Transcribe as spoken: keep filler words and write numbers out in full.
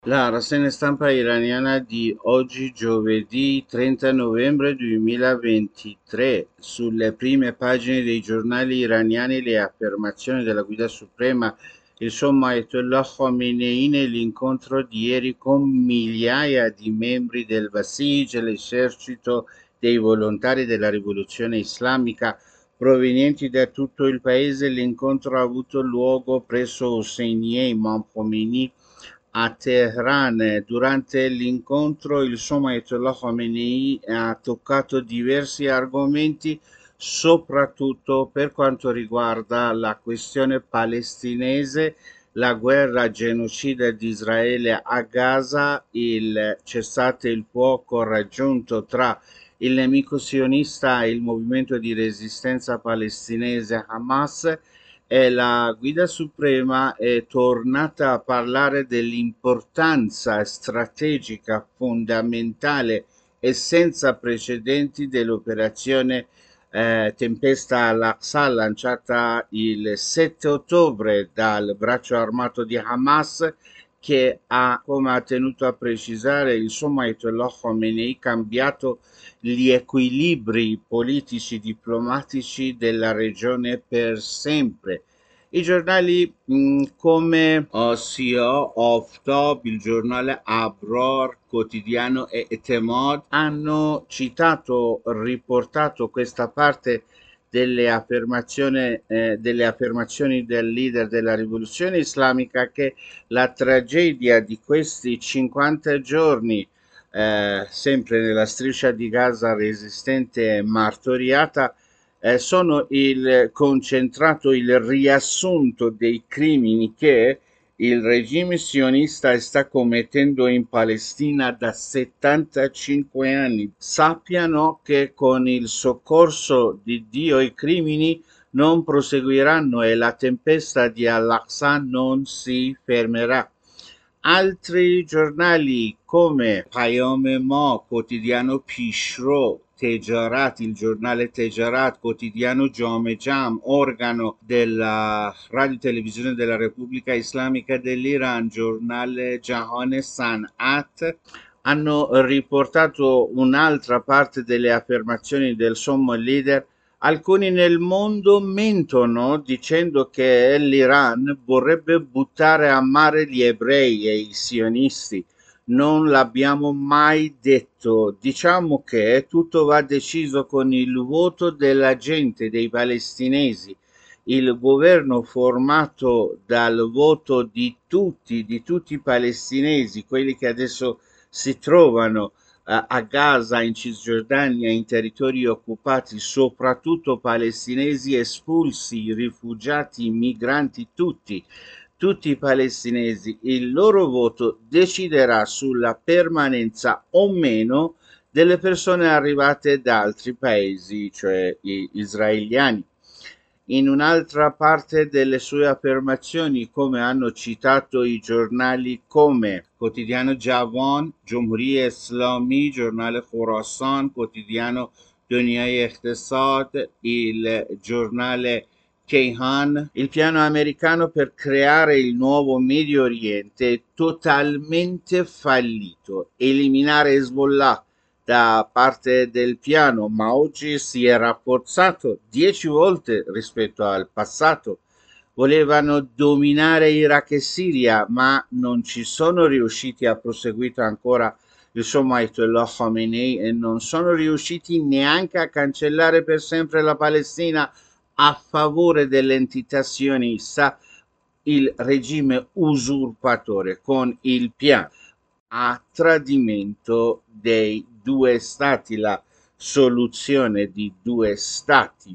La rassegna stampa iraniana di oggi, giovedì trenta novembre duemilaventitré. Sulle prime pagine dei giornali iraniani le affermazioni della Guida Suprema, il sommo Ayatollah Khamenei nell'incontro di ieri con migliaia di membri del Basij, l'esercito dei volontari della rivoluzione islamica provenienti da tutto il paese. L'incontro ha avuto luogo presso Hosseinieh Imam Khomeini a Teheran. Durante l'incontro il sommo Ayatollah Khamenei ha toccato diversi argomenti, soprattutto per quanto riguarda la questione palestinese, la guerra genocida di Israele a Gaza, il cessate il fuoco raggiunto tra il nemico sionista e il movimento di resistenza palestinese Hamas. E la Guida Suprema è tornata a parlare dell'importanza strategica fondamentale e senza precedenti dell'operazione eh, Tempesta al-Aqsa, lanciata il sette ottobre dal braccio armato di Hamas, che ha, come ha tenuto a precisare il sommo Ayatollah Khamenei, cambiato gli equilibri politici diplomatici della regione per sempre. I giornali mh, come Osio, Oftob, il giornale Abror, quotidiano e Etemod hanno citato, riportato questa parte delle affermazioni, eh, delle affermazioni del leader della rivoluzione islamica, che la tragedia di questi cinquanta giorni, eh, sempre nella striscia di Gaza resistente e martoriata, eh, sono il concentrato, il riassunto dei crimini che il regime sionista sta commettendo in Palestina da settantacinque anni. Sappiano che con il soccorso di Dio i crimini non proseguiranno e la tempesta di Al-Aqsa non si fermerà. Altri giornali come Payom Mo, quotidiano Pishro, Tejarat, il giornale Tejarat, quotidiano Jome Jam, organo della radio televisione della Repubblica Islamica dell'Iran, giornale Jahan Sanat, hanno riportato un'altra parte delle affermazioni del sommo leader. Alcuni nel mondo mentono dicendo che l'Iran vorrebbe buttare a mare gli ebrei e i sionisti. Non l'abbiamo mai detto. Diciamo che tutto va deciso con il voto della gente, dei palestinesi. Il governo formato dal voto di tutti, di tutti i palestinesi, quelli che adesso si trovano eh, a Gaza, in Cisgiordania, in territori occupati, soprattutto palestinesi espulsi, rifugiati, migranti, tutti, tutti i palestinesi, il loro voto deciderà sulla permanenza o meno delle persone arrivate da altri paesi, cioè gli israeliani. In un'altra parte delle sue affermazioni, come hanno citato i giornali come quotidiano Javan, Jumhuri Islami, giornale Khorasan, quotidiano Dunyai Iqtisad, il giornale Kayhan, il piano americano per creare il nuovo Medio Oriente è totalmente fallito. Eliminare Hezbollah da parte del piano, ma oggi si è rafforzato dieci volte rispetto al passato. Volevano dominare Iraq e Siria, ma non ci sono riusciti, ha proseguito ancora il sommo Ayatollah Khamenei, e non sono riusciti neanche a cancellare per sempre la Palestina a favore dell'entità sionista, il regime usurpatore con il piano a tradimento dei due stati, la soluzione di due stati